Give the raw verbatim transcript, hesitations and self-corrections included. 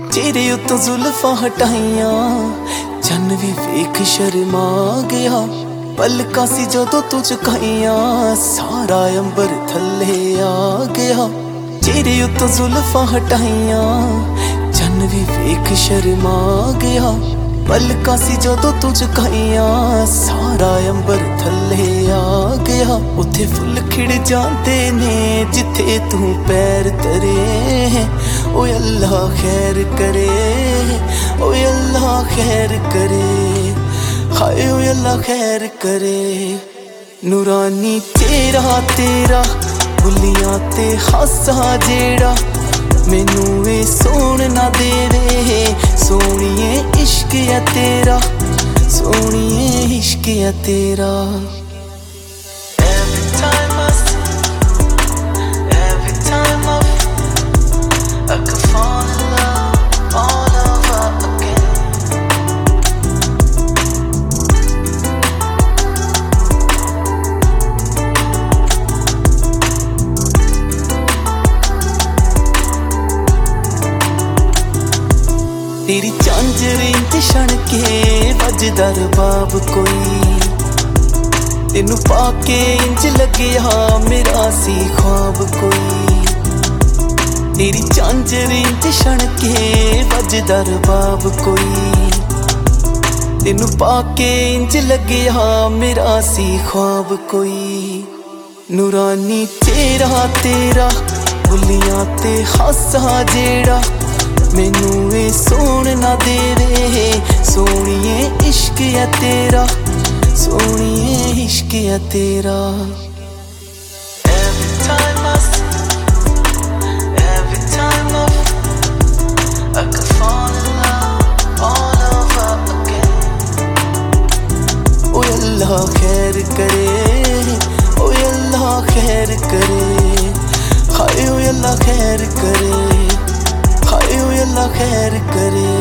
चेहरे उत्तों जुल्फां हटाइयां चन्न भी वेख शर्मा गया। पलकां सी जदों तू झुकाइयां सारा अंबर थल्ले आ गया। चेहरे उत्तों जुल्फां हटाइयां चन्न भी वेख शर्मा गया। पलकां सी जदों तू झुकाइयां सारा अंबर थल्ले आ गया। उत्थे फुल खिड़ जांदे ने जिथे तू पैर धरे। ओए अल्लाह खैर करे, ओए अल्लाह खैर करे, हाय ओए अल्लाह खैर करे। नूरानी चेहरा तेरा बुलियां ते हासा जेड़ा मैनू ए सोण ना देवे। सोनिए इश्क है तेरा, सोनिए इश्क है तेरा। Every time I see, every time I feel, I could fall in love all over again. तेरी झांझरें ते छणके वजदा रबाब कोई। तेनू पाके इंज लग्या मेरा सी ख्वाब कोई। तेरी झांझरें ते छणके वजदा रबाब कोई। तेनू पाके इंज लग्या मेरा सी ख्वाब कोई। नूरानी चेहरा तेरा बुलियां ते हासा जेड़ा मैनू ए सोण ना देवे। सोनिए इश्क है तेरा, सोनिए इश्क है तेरा। Every time I see, every time I feel, I could fall in love all over again. ओए अल्लाह खैर करे, ओए अल्लाह खैर करे, हाय ओए अल्लाह खैर करे, हाय ओए अल्लाह खैर करे।